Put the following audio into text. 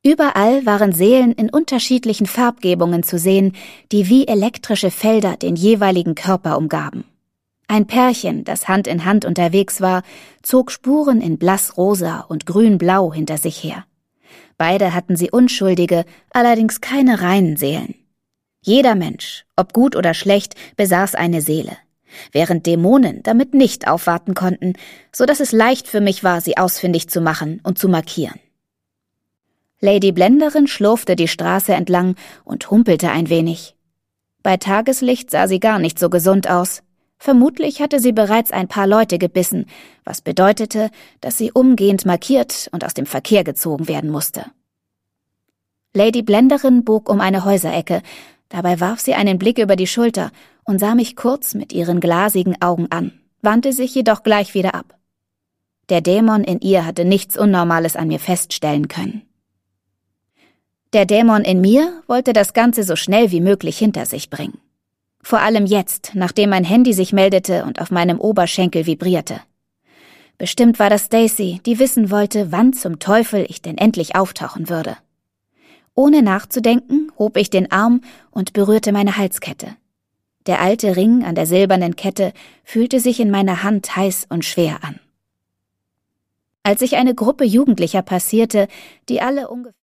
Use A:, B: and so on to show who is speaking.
A: Überall waren Seelen in unterschiedlichen Farbgebungen zu sehen, die wie elektrische Felder den jeweiligen Körper umgaben. Ein Pärchen, das Hand in Hand unterwegs war, zog Spuren in blassrosa und grünblau hinter sich her. Beide hatten sie unschuldige, allerdings keine reinen Seelen. Jeder Mensch, ob gut oder schlecht, besaß eine Seele, während Dämonen damit nicht aufwarten konnten, so dass es leicht für mich war, sie ausfindig zu machen und zu markieren. Lady Blenderin schlurfte die Straße entlang und humpelte ein wenig. Bei Tageslicht sah sie gar nicht so gesund aus. Vermutlich hatte sie bereits ein paar Leute gebissen, was bedeutete, dass sie umgehend markiert und aus dem Verkehr gezogen werden musste. Lady Blenderin bog um eine Häuserecke, dabei warf sie einen Blick über die Schulter und sah mich kurz mit ihren glasigen Augen an, wandte sich jedoch gleich wieder ab. Der Dämon in ihr hatte nichts Unnormales an mir feststellen können. Der Dämon in mir wollte das Ganze so schnell wie möglich hinter sich bringen. Vor allem jetzt, nachdem mein Handy sich meldete und auf meinem Oberschenkel vibrierte. Bestimmt war das Stacy, die wissen wollte, wann zum Teufel ich denn endlich auftauchen würde. Ohne nachzudenken, hob ich den Arm und berührte meine Halskette. Der alte Ring an der silbernen Kette fühlte sich in meiner Hand heiß und schwer an. Als ich eine Gruppe Jugendlicher passierte, die alle ungefähr